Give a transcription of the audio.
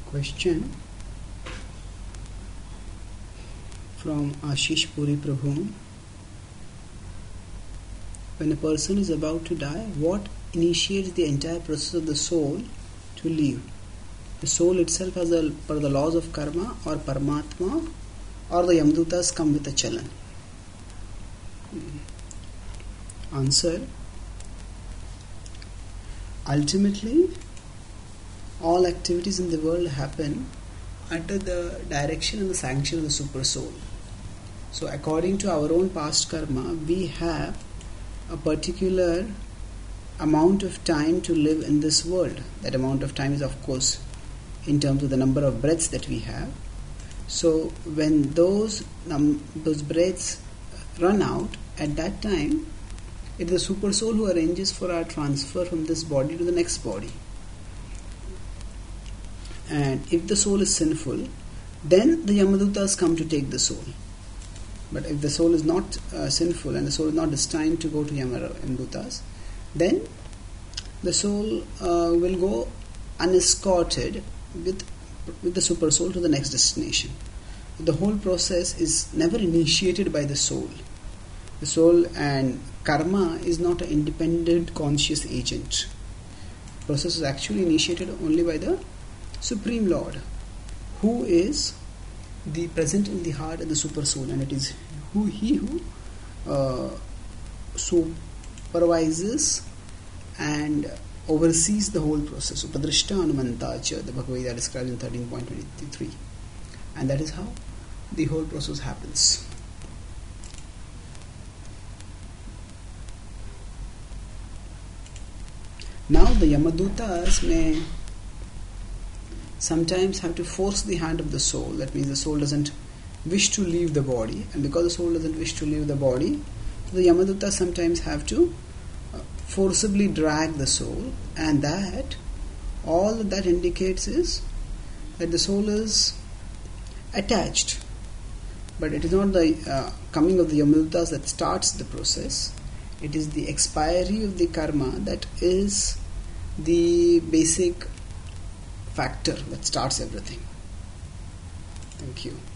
Question from Ashish Puri Prabhu. When a person is about to die, what initiates the entire process of the soul to leave? The soul itself as per the laws of karma, or Paramatma, or the Yamadutas come with a chalan? Answer: ultimately, all activities in the world happen under the direction and the sanction of the super soul. So according to our own past karma, we have a particular amount of time to live in this world. That amount of time is, of course, in terms of the number of breaths that we have. So when those breaths run out, at that time it is the super soul who arranges for our transfer from this body to the next body. And if the soul is sinful, then the Yamadutas come to take the soul. But if the soul is not sinful and the soul is not destined to go to Yamadutas, then the soul will go unescorted with the super soul to the next destination. The whole process is never initiated by the soul. The soul and karma is not an independent conscious agent. The process is actually initiated only by the Supreme Lord, who is the present in the heart and the super soul, and it is he who supervises and oversees the whole process. Upadrishta Anumantacha, the Bhagavad Gita describes in 13.23, and that is how the whole process happens. Now the Yamadutas may sometimes have to force the hand of the soul. That means the soul doesn't wish to leave the body, and because the soul doesn't wish to leave the body, the Yamadutas sometimes have to forcibly drag the soul, and that all that indicates is that the soul is attached. But it is not the coming of the Yamadutas that starts the process. It is the expiry of the karma that is the basic factor that starts everything. Thank you.